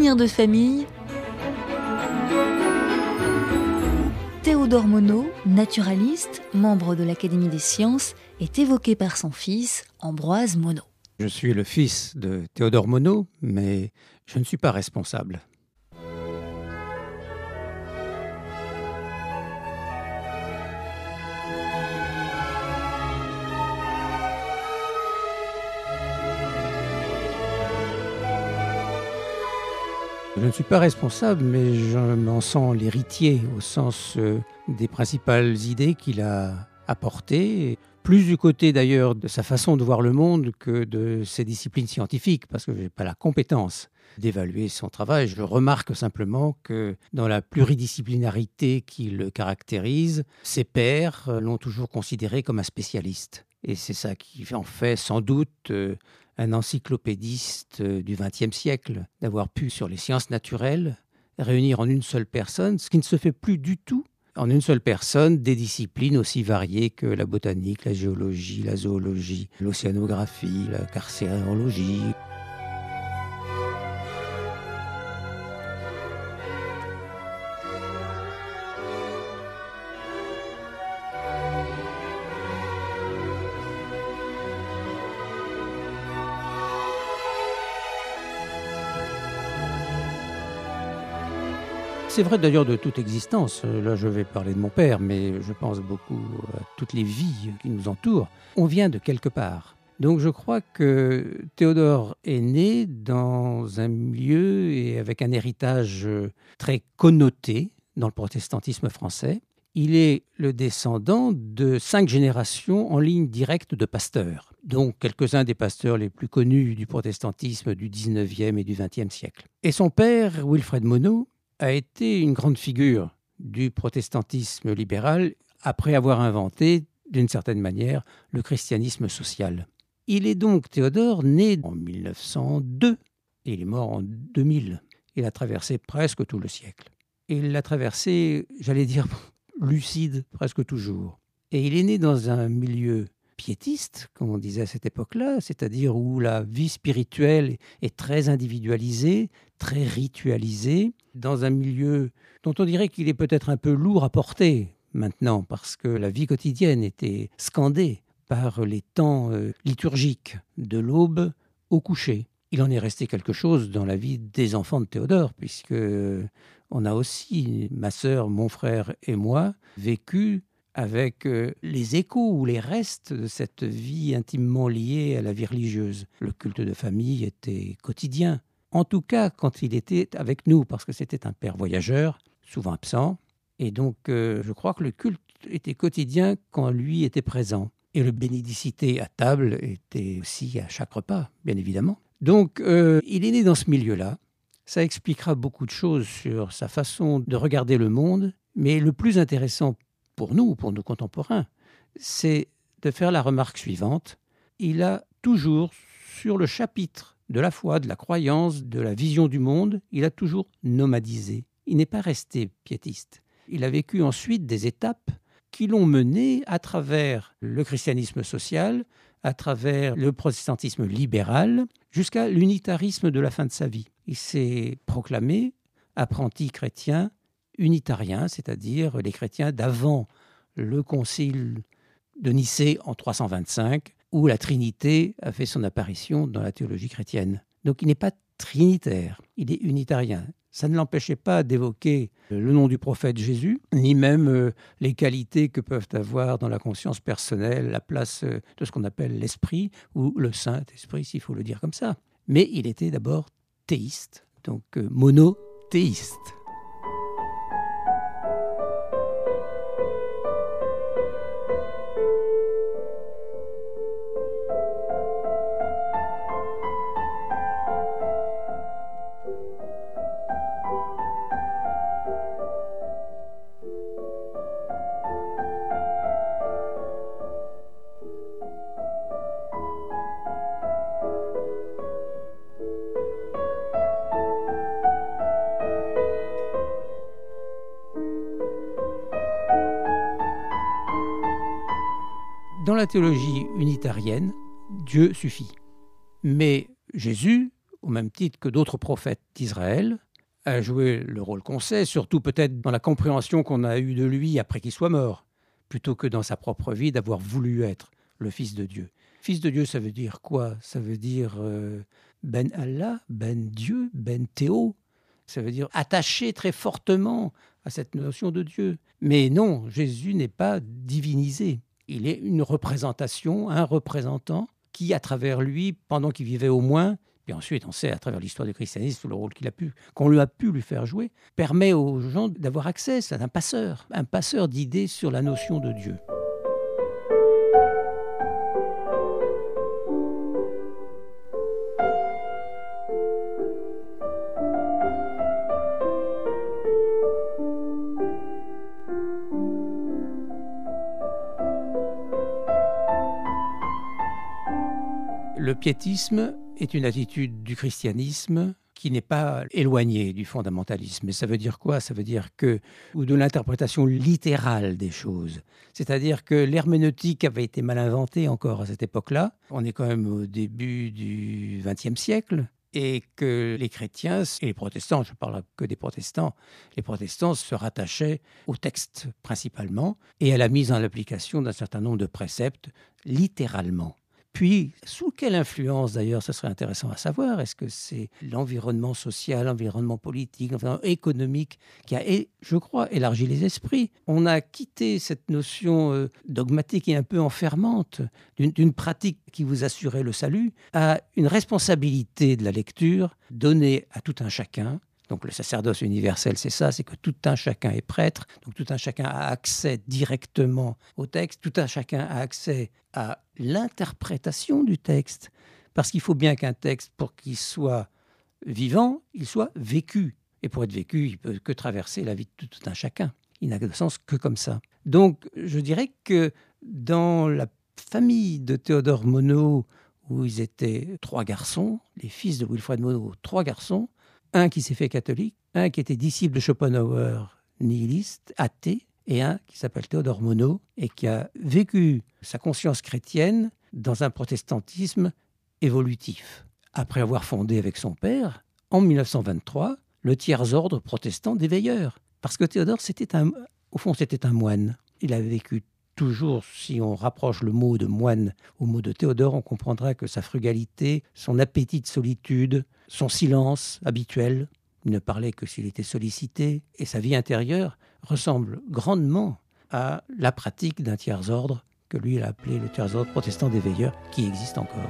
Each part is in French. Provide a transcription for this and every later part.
Souvenirs de famille. Théodore Monod, naturaliste, membre de l'Académie des sciences, est évoqué par son fils, Ambroise Monod. Je suis le fils de Théodore Monod, mais je ne suis pas responsable. Je ne suis pas responsable, mais je m'en sens l'héritier au sens des principales idées qu'il a apportées, plus du côté d'ailleurs de sa façon de voir le monde que de ses disciplines scientifiques, parce que je n'ai pas la compétence d'évaluer son travail. Je remarque simplement que dans la pluridisciplinarité qui le caractérise, ses pairs l'ont toujours considéré comme un spécialiste. Et c'est ça qui en fait sans doute un encyclopédiste du XXe siècle, d'avoir pu, sur les sciences naturelles, réunir en une seule personne, ce qui ne se fait plus du tout, en une seule personne, des disciplines aussi variées que la botanique, la géologie, la zoologie, l'océanographie, la carcérologie. C'est vrai d'ailleurs de toute existence. Là, je vais parler de mon père, mais je pense beaucoup à toutes les vies qui nous entourent. On vient de quelque part. Donc je crois que Théodore est né dans un milieu et avec un héritage très connoté dans le protestantisme français. Il est le descendant de 5 générations en ligne directe de pasteurs, donc quelques-uns des pasteurs les plus connus du protestantisme du 19e et du 20e siècle. Et son père, Wilfred Monod, a été une grande figure du protestantisme libéral après avoir inventé, d'une certaine manière, le christianisme social. Il est donc, Théodore, né en 1902 et il est mort en 2000. Il a traversé presque tout le siècle. Et il l'a traversé, j'allais dire, lucide presque toujours. Et il est né dans un milieu piétiste, comme on disait à cette époque-là, c'est-à-dire où la vie spirituelle est très individualisée, très ritualisée, dans un milieu dont on dirait qu'il est peut-être un peu lourd à porter maintenant, parce que la vie quotidienne était scandée par les temps liturgiques, de l'aube au coucher. Il en est resté quelque chose dans la vie des enfants de Théodore, puisque on a aussi, ma sœur, mon frère et moi, vécu avec les échos ou les restes de cette vie intimement liée à la vie religieuse. Le culte de famille était quotidien. En tout cas, quand il était avec nous, parce que c'était un père voyageur, souvent absent. Et donc, je crois que le culte était quotidien quand lui était présent. Et le bénédicité à table était aussi à chaque repas, bien évidemment. Donc, il est né dans ce milieu-là. Ça expliquera beaucoup de choses sur sa façon de regarder le monde. Mais le plus intéressant pour nous, pour nos contemporains, c'est de faire la remarque suivante. Il a toujours, sur le chapitre de la foi, de la croyance, de la vision du monde, il a toujours nomadisé. Il n'est pas resté piétiste. Il a vécu ensuite des étapes qui l'ont mené à travers le christianisme social, à travers le protestantisme libéral, jusqu'à l'unitarisme de la fin de sa vie. Il s'est proclamé apprenti chrétien, unitarien, c'est-à-dire les chrétiens d'avant le concile de Nicée en 325, où la Trinité a fait son apparition dans la théologie chrétienne. Donc il n'est pas trinitaire, il est unitarien. Ça ne l'empêchait pas d'évoquer le nom du prophète Jésus, ni même les qualités que peuvent avoir dans la conscience personnelle la place de ce qu'on appelle l'esprit, ou le Saint-Esprit, s'il faut le dire comme ça. Mais il était d'abord théiste, donc monothéiste. Dans la théologie unitarienne, Dieu suffit. Mais Jésus, au même titre que d'autres prophètes d'Israël, a joué le rôle qu'on sait, surtout peut-être dans la compréhension qu'on a eue de lui après qu'il soit mort, plutôt que dans sa propre vie d'avoir voulu être le Fils de Dieu. Fils de Dieu, ça veut dire quoi? Ça veut dire Ben Allah, Ben Dieu, Ben Théo. Ça veut dire attaché très fortement à cette notion de Dieu. Mais non, Jésus n'est pas divinisé. Il est une représentation, un représentant qui, à travers lui, pendant qu'il vivait au moins, puis ensuite on sait à travers l'histoire du christianisme, le rôle qu'on lui a pu lui faire jouer, permet aux gens d'avoir accès, c'est un passeur d'idées sur la notion de Dieu. Le piétisme est une attitude du christianisme qui n'est pas éloignée du fondamentalisme. Et ça veut dire quoi? Ça veut dire ou de l'interprétation littérale des choses. C'est-à-dire que l'herméneutique avait été mal inventée encore à cette époque-là. On est quand même au début du XXe siècle. Et que les chrétiens et les protestants, je ne parle que des protestants, les protestants se rattachaient au texte principalement et à la mise en application d'un certain nombre de préceptes littéralement. Puis, sous quelle influence d'ailleurs, ce serait intéressant à savoir, est-ce que c'est l'environnement social, l'environnement politique, l'environnement économique qui a, je crois, élargi les esprits? On a quitté cette notion dogmatique et un peu enfermante d'une pratique qui vous assurait le salut à une responsabilité de la lecture donnée à tout un chacun. Donc le sacerdoce universel, c'est ça, c'est que tout un chacun est prêtre, donc tout un chacun a accès directement au texte, tout un chacun a accès à l'interprétation du texte, parce qu'il faut bien qu'un texte, pour qu'il soit vivant, il soit vécu. Et pour être vécu, il ne peut que traverser la vie de tout un chacun. Il n'a de sens que comme ça. Donc je dirais que dans la famille de Théodore Monod, où ils étaient 3 garçons, les fils de Wilfred Monod, 3 garçons, un qui s'est fait catholique, un qui était disciple de Schopenhauer, nihiliste, athée, et un qui s'appelle Théodore Monod et qui a vécu sa conscience chrétienne dans un protestantisme évolutif. Après avoir fondé avec son père, en 1923, le tiers-ordre protestant des veilleurs. Parce que Théodore, c'était un moine. Il a vécu toujours, si on rapproche le mot de moine au mot de Théodore, on comprendra que sa frugalité, son appétit de solitude, son silence habituel, il ne parlait que s'il était sollicité, et sa vie intérieure ressemble grandement à la pratique d'un tiers-ordre que lui il a appelé le tiers-ordre protestant des veilleurs, qui existe encore.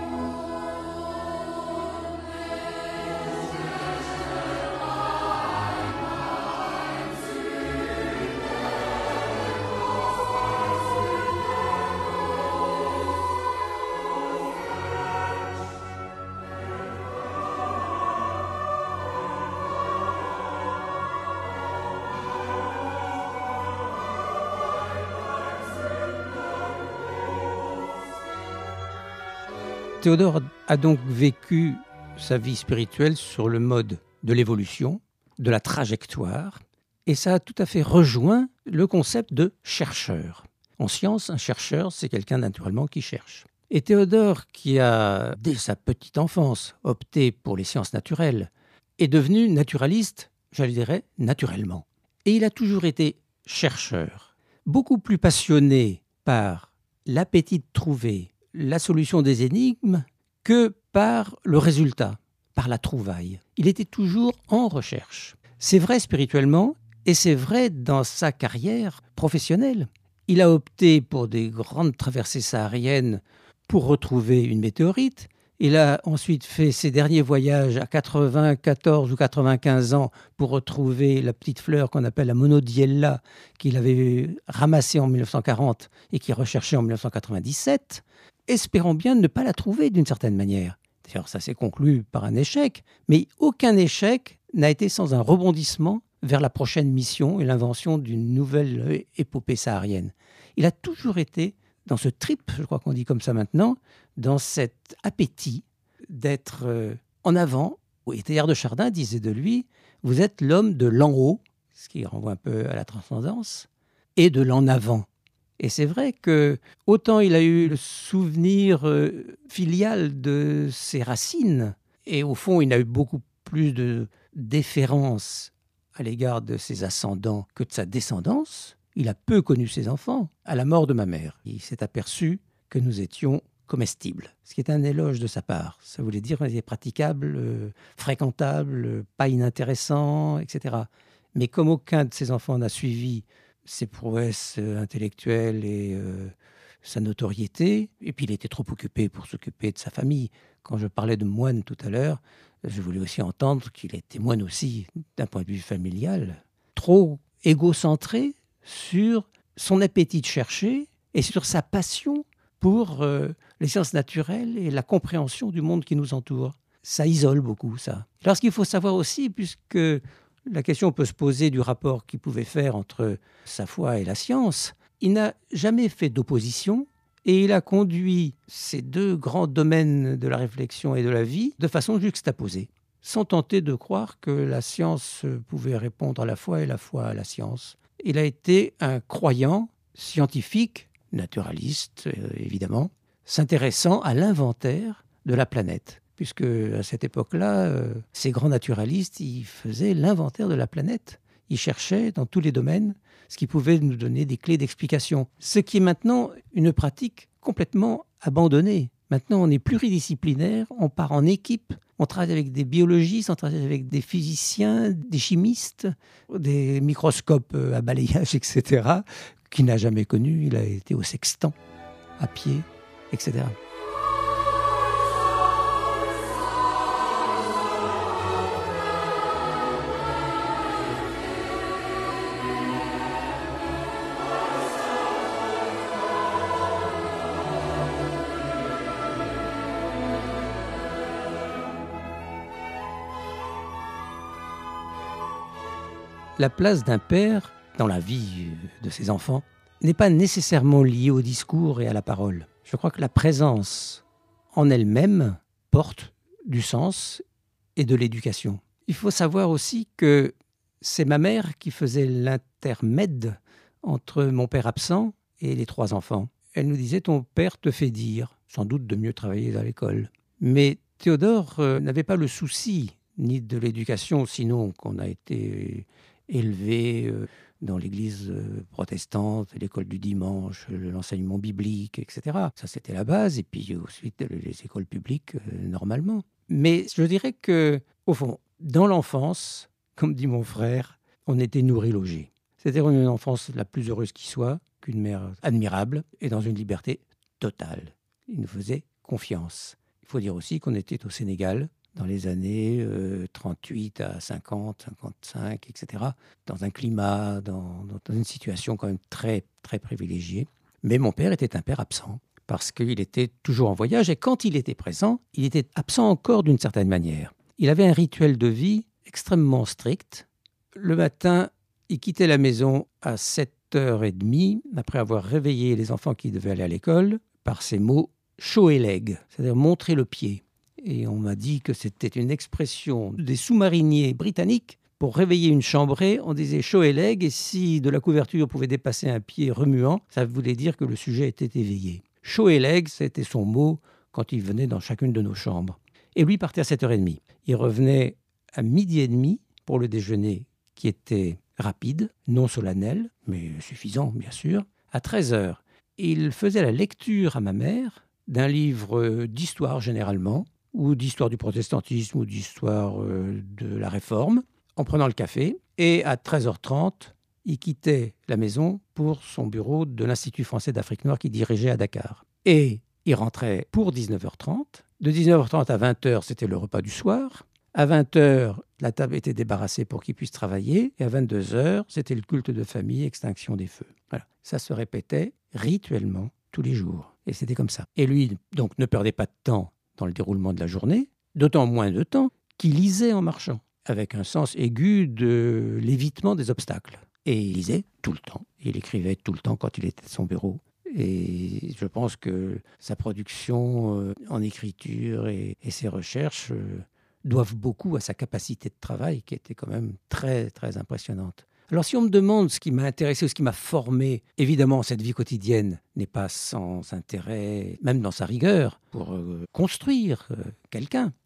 Théodore a donc vécu sa vie spirituelle sur le mode de l'évolution, de la trajectoire, et ça a tout à fait rejoint le concept de chercheur. En science, un chercheur, c'est quelqu'un naturellement qui cherche. Et Théodore, qui a, dès sa petite enfance, opté pour les sciences naturelles, est devenu naturaliste, je le dirais, naturellement. Et il a toujours été chercheur, beaucoup plus passionné par l'appétit de trouver la solution des énigmes que par le résultat, par la trouvaille. Il était toujours en recherche. C'est vrai spirituellement et c'est vrai dans sa carrière professionnelle. Il a opté pour des grandes traversées sahariennes pour retrouver une météorite. Il a ensuite fait ses derniers voyages à 94 ou 95 ans pour retrouver la petite fleur qu'on appelle la monodiella qu'il avait ramassée en 1940 et qu'il recherchait en 1997. Espérons bien ne pas la trouver d'une certaine manière. D'ailleurs, ça s'est conclu par un échec, mais aucun échec n'a été sans un rebondissement vers la prochaine mission et l'invention d'une nouvelle épopée saharienne. Il a toujours été dans ce trip, je crois qu'on dit comme ça maintenant, dans cet appétit d'être en avant. Et Teilhard de Chardin disait de lui, vous êtes l'homme de l'en haut, ce qui renvoie un peu à la transcendance, et de l'en avant. Et c'est vrai que autant il a eu le souvenir filial de ses racines Et au fond, il a eu beaucoup plus de déférence à l'égard de ses ascendants que de sa descendance. Il a peu connu ses enfants. À la mort de ma mère, il s'est aperçu que nous étions comestibles, ce qui est un éloge de sa part. Ça voulait dire qu'on était praticable, fréquentable, pas inintéressant, etc. Mais comme aucun de ses enfants n'a suivi ses prouesses intellectuelles et sa notoriété, et puis il était trop occupé pour s'occuper de sa famille. Quand je parlais de moine tout à l'heure, je voulais aussi entendre qu'il était moine aussi d'un point de vue familial, trop égocentré sur son appétit de chercher et sur sa passion pour les sciences naturelles et la compréhension du monde qui nous entoure. Ça isole beaucoup, ça. Alors, ce qu'il faut savoir aussi, puisque la question peut se poser du rapport qu'il pouvait faire entre sa foi et la science, il n'a jamais fait d'opposition et il a conduit ces deux grands domaines de la réflexion et de la vie de façon juxtaposée, sans tenter de croire que la science pouvait répondre à la foi et la foi à la science. Il a été un croyant scientifique, naturaliste évidemment, s'intéressant à l'inventaire de la planète. Puisque à cette époque-là, ces grands naturalistes, ils faisaient l'inventaire de la planète. Ils cherchaient dans tous les domaines ce qui pouvait nous donner des clés d'explication. Ce qui est maintenant une pratique complètement abandonnée. Maintenant, on est pluridisciplinaire, on part en équipe, on travaille avec des biologistes, on travaille avec des physiciens, des chimistes, des microscopes à balayage, etc., qu'il n'a jamais connu. Il a été au sextant, à pied, etc. La place d'un père dans la vie de ses enfants n'est pas nécessairement liée au discours et à la parole. Je crois que la présence en elle-même porte du sens et de l'éducation. Il faut savoir aussi que c'est ma mère qui faisait l'intermède entre mon père absent et les 3 enfants. Elle nous disait « ton père te fait dire », sans doute de mieux travailler à l'école. Mais Théodore n'avait pas le souci ni de l'éducation, sinon qu'on a été élevé dans l'église protestante, l'école du dimanche, l'enseignement biblique, etc. Ça, c'était la base. Et puis ensuite, les écoles publiques, normalement. Mais je dirais que, au fond, dans l'enfance, comme dit mon frère, on était nourri-logé. C'était une enfance la plus heureuse qui soit, qu'une mère admirable, et dans une liberté totale. Il nous faisait confiance. Il faut dire aussi qu'on était au Sénégal, dans les années 38 à 50, 55, etc., dans un climat, dans une situation quand même très, très privilégiée. Mais mon père était un père absent, parce qu'il était toujours en voyage, et quand il était présent, il était absent encore d'une certaine manière. Il avait un rituel de vie extrêmement strict. Le matin, il quittait la maison à 7h30, après avoir réveillé les enfants qui devaient aller à l'école, par ces mots « show a leg », c'est-à-dire montrer le pied. Et on m'a dit que c'était une expression des sous-mariniers britanniques. Pour réveiller une chambrée, on disait « show a leg » et si de la couverture pouvait dépasser un pied remuant, ça voulait dire que le sujet était éveillé. « Show a leg », c'était son mot quand il venait dans chacune de nos chambres. Et lui partait à 7h30. Il revenait à 12h30 pour le déjeuner qui était rapide, non solennel, mais suffisant bien sûr. À 13h, il faisait la lecture à ma mère d'un livre d'histoire généralement, ou d'histoire du protestantisme, ou d'histoire de la Réforme, en prenant le café. Et à 13h30, il quittait la maison pour son bureau de l'Institut français d'Afrique noire qu'il dirigeait à Dakar. Et il rentrait pour 19h30. De 19h30 à 20h, c'était le repas du soir. À 20h, la table était débarrassée pour qu'il puisse travailler. Et à 22h, c'était le culte de famille, extinction des feux. Voilà. Ça se répétait rituellement tous les jours. Et c'était comme ça. Et lui, donc, ne perdait pas de temps dans le déroulement de la journée, d'autant moins de temps qu'il lisait en marchant, avec un sens aigu de l'évitement des obstacles. Et il lisait tout le temps. Il écrivait tout le temps quand il était à son bureau. Et je pense que sa production en écriture et ses recherches doivent beaucoup à sa capacité de travail, qui était quand même très, très impressionnante. Alors si on me demande ce qui m'a intéressé ou ce qui m'a formé, évidemment cette vie quotidienne n'est pas sans intérêt, même dans sa rigueur, pour construire quelqu'un.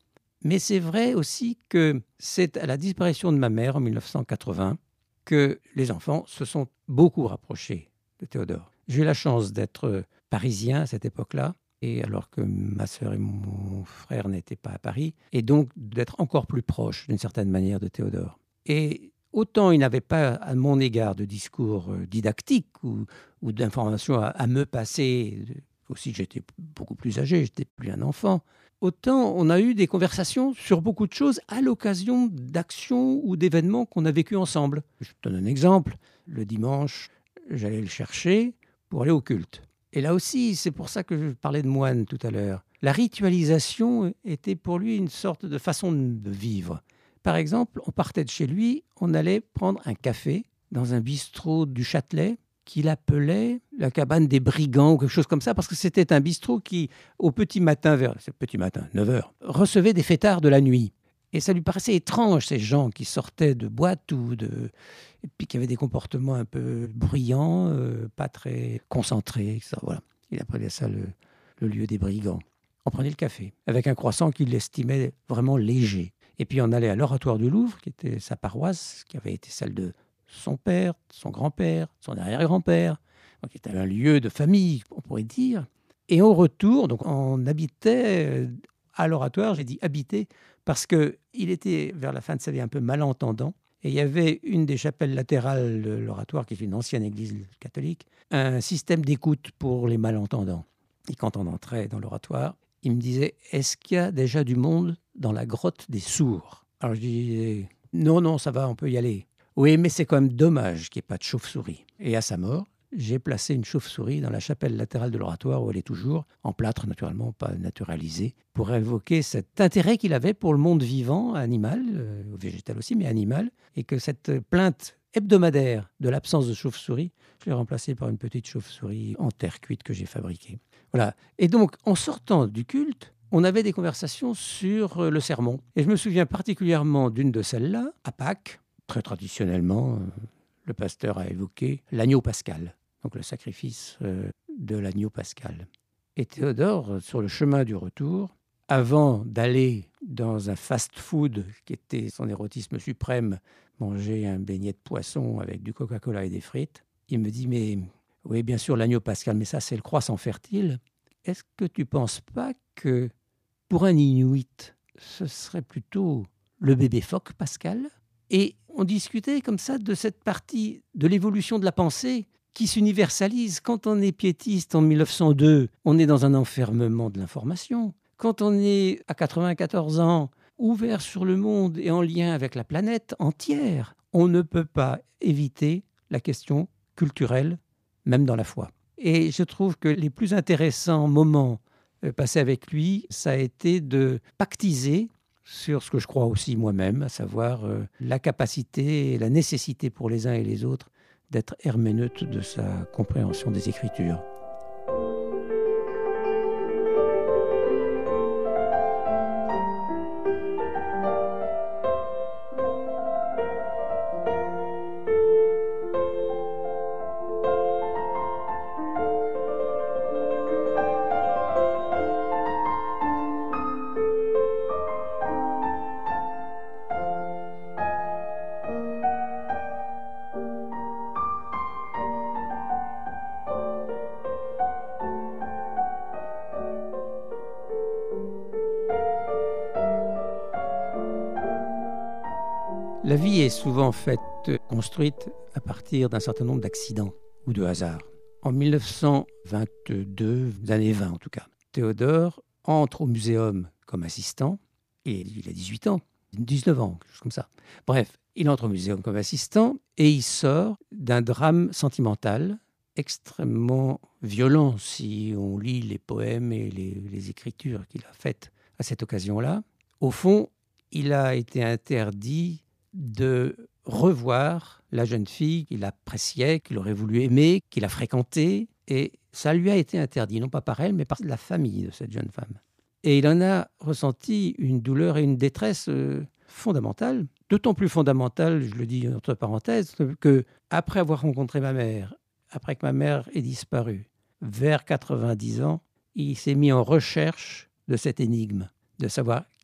Mais c'est vrai aussi que c'est à la disparition de ma mère en 1980 que les enfants se sont beaucoup rapprochés de Théodore. J'ai eu la chance d'être parisien à cette époque-là, et alors que ma sœur et mon frère n'étaient pas à Paris, et donc d'être encore plus proche d'une certaine manière de Théodore. Et autant il n'avait pas à mon égard de discours didactique ou d'informations à me passer, aussi j'étais beaucoup plus âgé, j'étais plus un enfant, autant on a eu des conversations sur beaucoup de choses à l'occasion d'actions ou d'événements qu'on a vécus ensemble. Je te donne un exemple. Le dimanche, j'allais le chercher pour aller au culte. Et là aussi, c'est pour ça que je parlais de moine tout à l'heure. La ritualisation était pour lui une sorte de façon de vivre. Par exemple, on partait de chez lui, on allait prendre un café dans un bistrot du Châtelet qu'il appelait la cabane des brigands ou quelque chose comme ça, parce que c'était un bistrot qui, au petit matin, 9h, recevait des fêtards de la nuit. Et ça lui paraissait étrange, ces gens qui sortaient de boîtes et puis qui avaient des comportements un peu bruyants, pas très concentrés, etc. Voilà. Il appelait ça le lieu des brigands. On prenait le café avec un croissant qu'il estimait vraiment léger. Et puis on allait à l'Oratoire du Louvre, qui était sa paroisse, qui avait été celle de son père, son grand-père, son arrière-grand-père. Donc c'était un lieu de famille, on pourrait dire. Et au retour, donc on habitait à l'Oratoire, j'ai dit habiter, parce qu'il était vers la fin de sa vie un peu malentendant. Et il y avait une des chapelles latérales de l'Oratoire, qui est une ancienne église catholique, un système d'écoute pour les malentendants. Et quand on entrait dans l'Oratoire, il me disait « Est-ce qu'il y a déjà du monde dans la grotte des sourds ?» Alors je disais « Non, ça va, on peut y aller. » Oui, mais c'est quand même dommage qu'il n'y ait pas de chauve-souris. Et à sa mort, j'ai placé une chauve-souris dans la chapelle latérale de l'Oratoire, où elle est toujours, en plâtre naturellement, pas naturalisée, pour évoquer cet intérêt qu'il avait pour le monde vivant, animal, végétal aussi, mais animal, et que cette plainte hebdomadaire de l'absence de chauve-souris, je l'ai remplacée par une petite chauve-souris en terre cuite que j'ai fabriquée. Voilà. Et donc, en sortant du culte, on avait des conversations sur le sermon. Et je me souviens particulièrement d'une de celles-là, à Pâques. Très traditionnellement, le pasteur a évoqué l'agneau pascal, donc le sacrifice de l'agneau pascal. Et Théodore, sur le chemin du retour, avant d'aller dans un fast-food qui était son érotisme suprême, manger un beignet de poisson avec du Coca-Cola et des frites, il me dit « Mais oui, bien sûr, l'agneau pascal, mais ça, c'est le croissant fertile. Est-ce que tu ne penses pas que pour un Inuit, ce serait plutôt le bébé phoque pascal ?» Et on discutait comme ça de cette partie de l'évolution de la pensée qui s'universalise. Quand on est piétiste en 1902, on est dans un enfermement de l'information. Quand on est à 94 ans, ouvert sur le monde et en lien avec la planète entière, on ne peut pas éviter la question culturelle, même dans la foi. Et je trouve que les plus intéressants moments passés avec lui, ça a été de pactiser sur ce que je crois aussi moi-même, à savoir la capacité et la nécessité pour les uns et les autres d'être herméneutes de sa compréhension des Écritures. La vie est souvent construite à partir d'un certain nombre d'accidents ou de hasards. En 1922, les années 20 en tout cas, Théodore entre au muséum comme assistant, et il a 18 ans, 19 ans, quelque chose comme ça. Bref, il entre au muséum comme assistant et il sort d'un drame sentimental extrêmement violent si on lit les poèmes et les écritures qu'il a faites à cette occasion-là. Au fond, il a été interdit de revoir la jeune fille qu'il appréciait, qu'il aurait voulu aimer, qu'il a fréquentée. Et ça lui a été interdit, non pas par elle, mais par la famille de cette jeune femme. Et il en a ressenti une douleur et une détresse fondamentale, d'autant plus fondamentale, je le dis entre parenthèses, que après avoir rencontré ma mère, après que ma mère ait disparu, vers 90 ans, il s'est mis en recherche de cette énigme, de savoir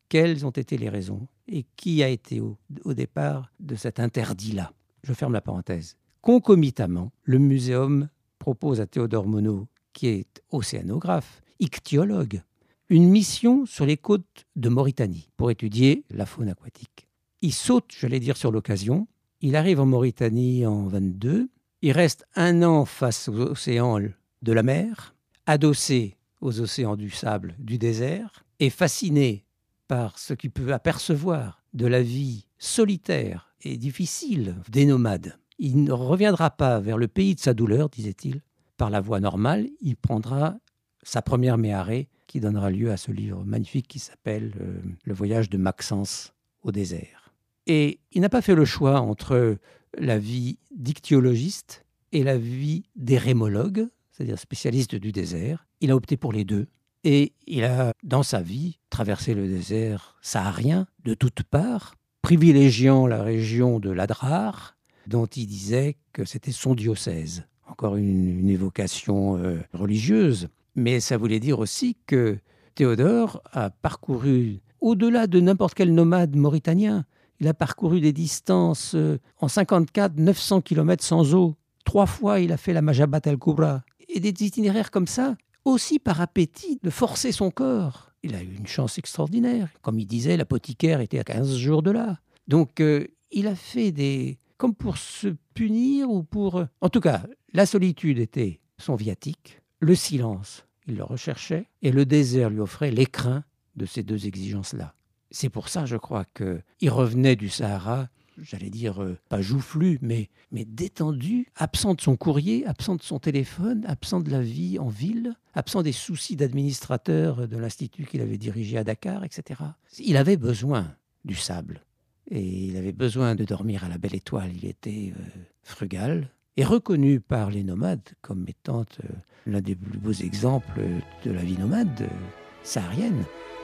quelles ont été les raisons et qui a été au départ de cet interdit-là. Je ferme la parenthèse. Concomitamment, le muséum propose à Théodore Monod, qui est océanographe, ichtyologue, une mission sur les côtes de Mauritanie pour étudier la faune aquatique. Il saute, j'allais dire, sur l'occasion. Il arrive en Mauritanie en 22. Il reste 1 an face aux océans de la mer, adossé aux océans du sable du désert, et fasciné par ce qu'il peut apercevoir de la vie solitaire et difficile des nomades. Il ne reviendra pas vers le pays de sa douleur, disait-il, par la voie normale. Il prendra sa première méharée qui donnera lieu à ce livre magnifique qui s'appelle « Le voyage de Maxence au désert ». Et il n'a pas fait le choix entre la vie d'ichtyologiste et la vie d'érémologue, c'est-à-dire spécialiste du désert. Il a opté pour les deux. Et il a, dans sa vie, traversé le désert saharien de toutes parts, privilégiant la région de l'Adrar, dont il disait que c'était son diocèse. Encore une évocation religieuse, mais ça voulait dire aussi que Théodore a parcouru, au-delà de n'importe quel nomade mauritanien, il a parcouru des distances en 54, 900 km sans eau. 3 fois, il a fait la Majabat al-Kubra. Et des itinéraires comme ça, aussi par appétit de forcer son corps. Il a eu une chance extraordinaire. Comme il disait, l'apothicaire était à 15 jours de là. Donc, il a fait comme pour se punir ou pour... En tout cas, la solitude était son viatique, le silence, il le recherchait, et le désert lui offrait l'écrin de ces 2 exigences-là. C'est pour ça, je crois, qu'il revenait du Sahara, j'allais dire, pas joufflu, mais détendu, absent de son courrier, absent de son téléphone, absent de la vie en ville, absent des soucis d'administrateur de l'institut qu'il avait dirigé à Dakar, etc. Il avait besoin du sable. Et il avait besoin de dormir à la belle étoile. Il était frugal et reconnu par les nomades comme étant l'un des plus beaux exemples de la vie nomade saharienne.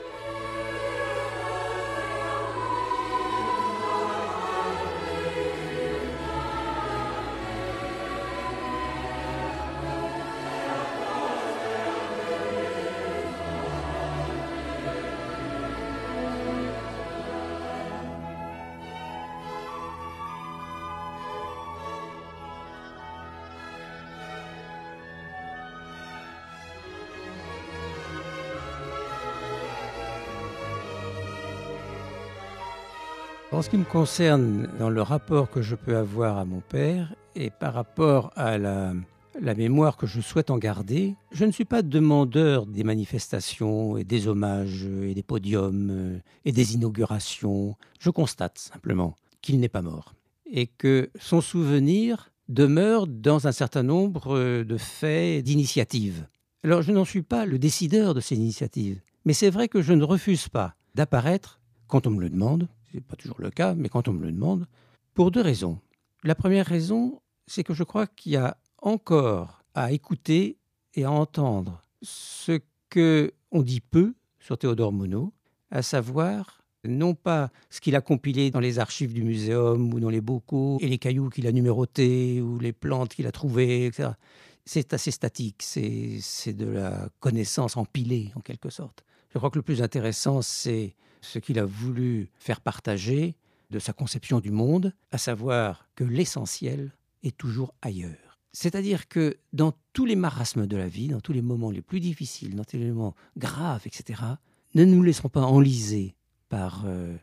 En ce qui me concerne, dans le rapport que je peux avoir à mon père et par rapport à la mémoire que je souhaite en garder, je ne suis pas demandeur des manifestations et des hommages et des podiums et des inaugurations. Je constate simplement qu'il n'est pas mort et que son souvenir demeure dans un certain nombre de faits, d'initiatives. Alors je n'en suis pas le décideur de ces initiatives, mais c'est vrai que je ne refuse pas d'apparaître quand on me le demande. Ce n'est pas toujours le cas, mais quand on me le demande, pour 2 raisons. La première raison, c'est que je crois qu'il y a encore à écouter et à entendre ce qu'on dit peu sur Théodore Monod, à savoir non pas ce qu'il a compilé dans les archives du muséum ou dans les bocaux et les cailloux qu'il a numérotés ou les plantes qu'il a trouvées, etc. C'est assez statique, c'est de la connaissance empilée en quelque sorte. Je crois que le plus intéressant, c'est ce qu'il a voulu faire partager de sa conception du monde, à savoir que l'essentiel est toujours ailleurs. C'est-à-dire que dans tous les marasmes de la vie, dans tous les moments les plus difficiles, dans tous les moments graves, etc., ne nous laissons pas enliser par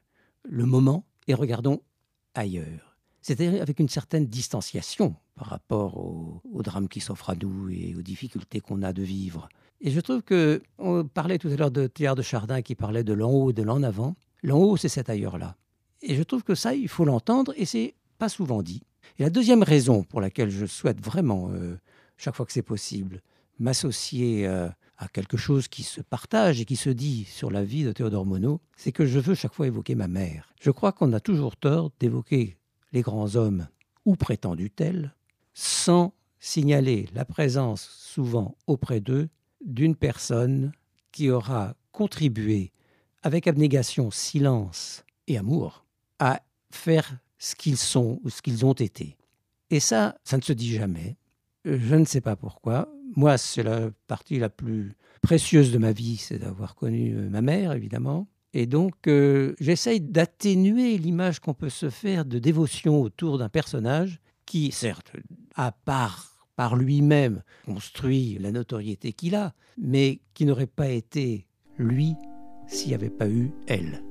le moment et regardons ailleurs. C'est-à-dire avec une certaine distanciation par rapport au drame qui s'offre à nous et aux difficultés qu'on a de vivre. Et je trouve qu'on parlait tout à l'heure de Teilhard de Chardin qui parlait de l'en haut et de l'en avant. L'en haut, c'est cet ailleurs-là. Et je trouve que ça, il faut l'entendre et c'est pas souvent dit. Et la deuxième raison pour laquelle je souhaite vraiment, chaque fois que c'est possible, m'associer à quelque chose qui se partage et qui se dit sur la vie de Théodore Monod, c'est que je veux chaque fois évoquer ma mère. Je crois qu'on a toujours tort d'évoquer les grands hommes, ou prétendus tels, sans signaler la présence, souvent auprès d'eux, d'une personne qui aura contribué avec abnégation, silence et amour à faire ce qu'ils sont ou ce qu'ils ont été. Et ça ne se dit jamais. Je ne sais pas pourquoi. Moi, c'est la partie la plus précieuse de ma vie, c'est d'avoir connu ma mère, évidemment. Et donc, j'essaye d'atténuer l'image qu'on peut se faire de dévotion autour d'un personnage qui, certes, a par lui-même construit la notoriété qu'il a, mais qui n'aurait pas été lui s'il n'y avait pas eu elle.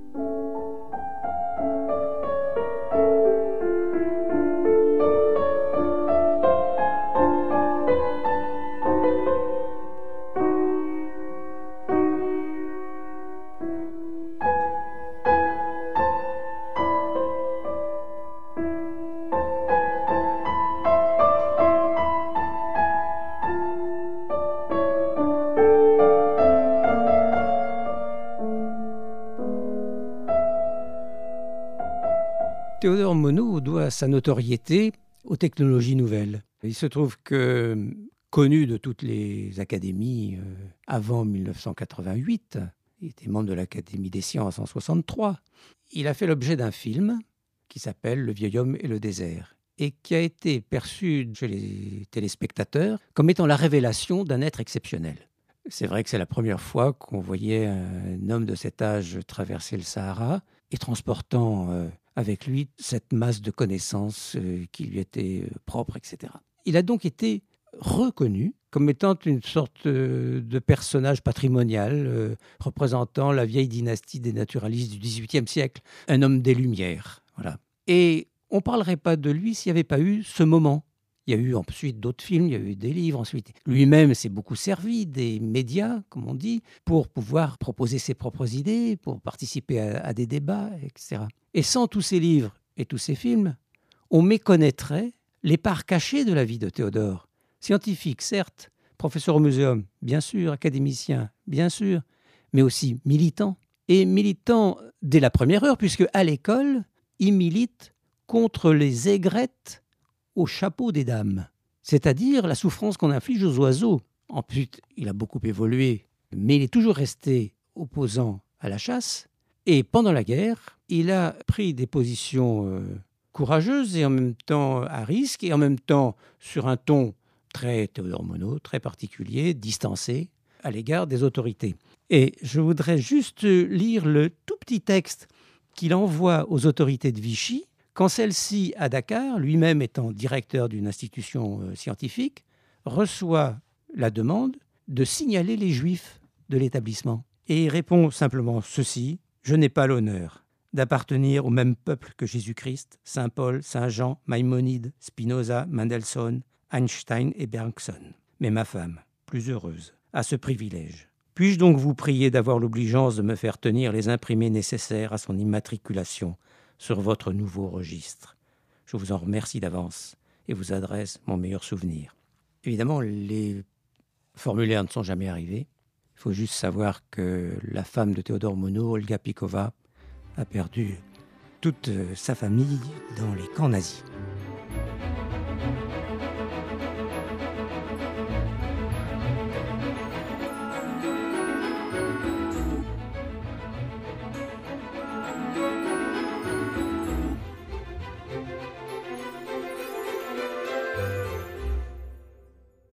Théodore Monod doit sa notoriété aux technologies nouvelles. Il se trouve que, connu de toutes les académies avant 1988, il était membre de l'Académie des sciences en 1963, il a fait l'objet d'un film qui s'appelle « Le vieil homme et le désert » et qui a été perçu chez les téléspectateurs comme étant la révélation d'un être exceptionnel. C'est vrai que c'est la première fois qu'on voyait un homme de cet âge traverser le Sahara et transportant avec lui cette masse de connaissances qui lui était propre, etc. Il a donc été reconnu comme étant une sorte de personnage patrimonial représentant la vieille dynastie des naturalistes du XVIIIe siècle, un homme des Lumières. Voilà. Et on ne parlerait pas de lui s'il n'y avait pas eu ce moment. Il y a eu ensuite d'autres films, il y a eu des livres ensuite. Lui-même s'est beaucoup servi des médias, comme on dit, pour pouvoir proposer ses propres idées, pour participer à des débats, etc. Et sans tous ces livres et tous ces films, on méconnaîtrait les parts cachées de la vie de Théodore. Scientifique, certes, professeur au muséum, bien sûr, académicien, bien sûr, mais aussi militant. Et militant dès la première heure, puisque à l'école, il milite contre les aigrettes au chapeau des dames, c'est-à-dire la souffrance qu'on inflige aux oiseaux. Ensuite, il a beaucoup évolué, mais il est toujours resté opposant à la chasse. Et pendant la guerre, il a pris des positions courageuses et en même temps à risque, et en même temps sur un ton très Théodore Monod, très particulier, distancé à l'égard des autorités. Et je voudrais juste lire le tout petit texte qu'il envoie aux autorités de Vichy, quand celle-ci, à Dakar, lui-même étant directeur d'une institution scientifique, reçoit la demande de signaler les Juifs de l'établissement. Et il répond simplement ceci: « Je n'ai pas l'honneur d'appartenir au même peuple que Jésus-Christ, Saint Paul, Saint Jean, Maïmonide, Spinoza, Mendelssohn, Einstein et Bergson. Mais ma femme, plus heureuse, a ce privilège. Puis-je donc vous prier d'avoir l'obligeance de me faire tenir les imprimés nécessaires à son immatriculation sur votre nouveau registre. Je vous en remercie d'avance et vous adresse mon meilleur souvenir. » Évidemment, les formulaires ne sont jamais arrivés. Il faut juste savoir que la femme de Théodore Monod, Olga Pikova, a perdu toute sa famille dans les camps nazis.